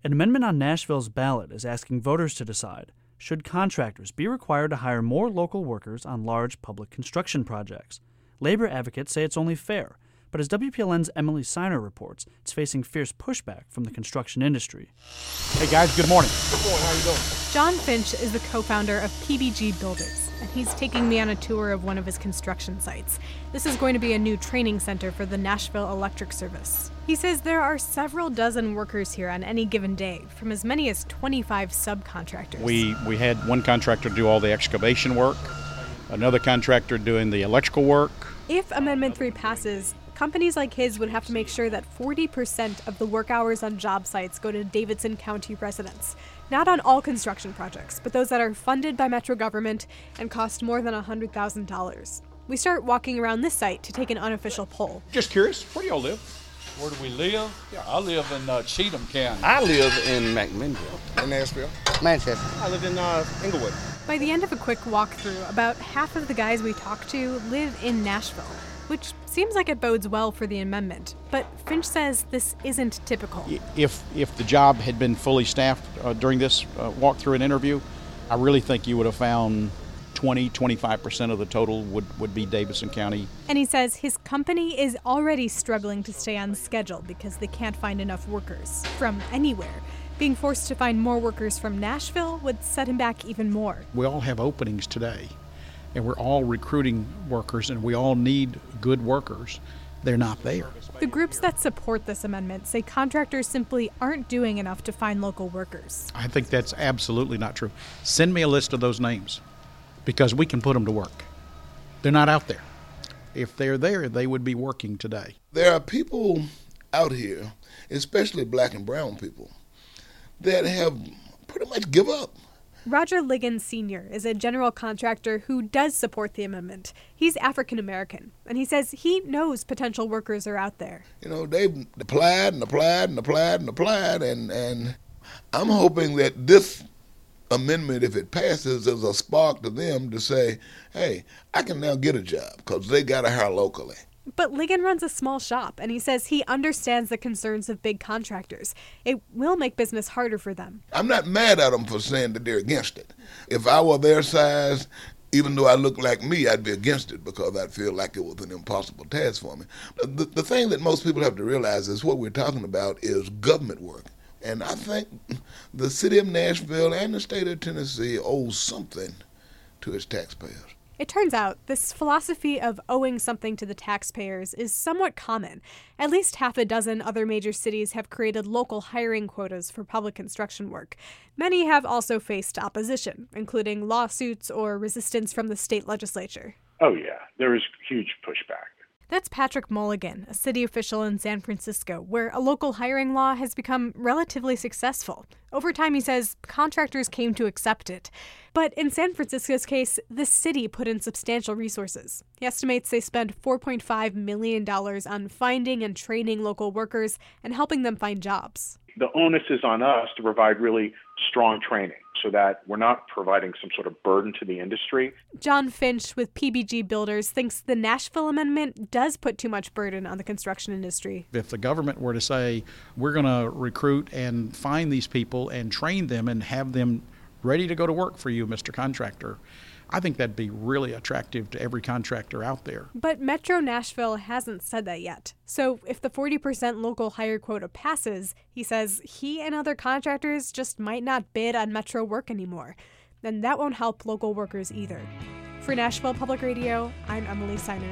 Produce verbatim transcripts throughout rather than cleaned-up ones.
An amendment on Nashville's ballot is asking voters to decide, should contractors be required to hire more local workers on large public construction projects? Labor advocates say it's only fair, but as W P L N's Emily Siner reports, it's facing fierce pushback from the construction industry. Hey guys, good morning. Good morning, how you doing? John Finch is the co-founder of P B G Builders, and he's taking me on a tour of one of his construction sites. This is going to be a new training center for the Nashville Electric Service. He says there are several dozen workers here on any given day, from as many as twenty-five subcontractors. We we had one contractor do all the excavation work, another contractor doing the electrical work. If Amendment three passes, companies like his would have to make sure that forty percent of the work hours on job sites go to Davidson County residents. Not on all construction projects, but those that are funded by Metro government and cost more than one hundred thousand dollars. We start walking around this site to take an unofficial poll. Just curious, where do y'all live? Where do we live? Yeah, I live in uh, Cheatham County. I live in McMinnville. In Nashville. Manchester. I live in uh, Inglewood. By the end of a quick walkthrough, about half of the guys we talk to live in Nashville, which seems like it bodes well for the amendment. But Finch says this isn't typical. If if the job had been fully staffed uh, during this uh, walkthrough and interview, I really think you would have found twenty, twenty-five percent of the total would, would be Davidson County. And he says his company is already struggling to stay on schedule because they can't find enough workers from anywhere. Being forced to find more workers from Nashville would set him back even more. We all have openings today, and we're all recruiting workers, and we all need good workers. They're not there. The groups that support this amendment say contractors simply aren't doing enough to find local workers. I think that's absolutely not true. Send me a list of those names, because we can put them to work. They're not out there. If they're there, they would be working today. There are people out here, especially black and brown people, that have pretty much give up. Roger Ligon Senior is a general contractor who does support the amendment. He's African American, and he says he knows potential workers are out there. You know, they've applied and applied and applied and applied, and, and I'm hoping that this amendment, if it passes, is a spark to them to say, hey, I can now get a job because they got to hire locally. But Ligon runs a small shop, and he says he understands the concerns of big contractors. It will make business harder for them. I'm not mad at them for saying that they're against it. If I were their size, even though I look like me, I'd be against it because I'd feel like it was an impossible task for me. The, the thing that most people have to realize is what we're talking about is government work. And I think the city of Nashville and the state of Tennessee owe something to its taxpayers. It turns out this philosophy of owing something to the taxpayers is somewhat common. At least half a dozen other major cities have created local hiring quotas for public construction work. Many have also faced opposition, including lawsuits or resistance from the state legislature. Oh, yeah. There is huge pushback. That's Patrick Mulligan, a city official in San Francisco, where a local hiring law has become relatively successful. Over time, he says, contractors came to accept it. But in San Francisco's case, the city put in substantial resources. He estimates they spent four point five million dollars on finding and training local workers and helping them find jobs. The onus is on us to provide really strong training so that we're not providing some sort of burden to the industry. John Finch with P B G Builders thinks the Nashville Amendment does put too much burden on the construction industry. If the government were to say, we're going to recruit and find these people and train them and have them ready to go to work for you, Mister Contractor, I think that'd be really attractive to every contractor out there. But Metro Nashville hasn't said that yet. So if the forty percent local hire quota passes, he says he and other contractors just might not bid on Metro work anymore. And that won't help local workers either. For Nashville Public Radio, I'm Emily Siner.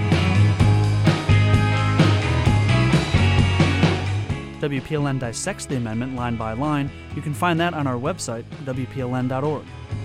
W P L N dissects the amendment line by line. You can find that on our website, W P L N dot org.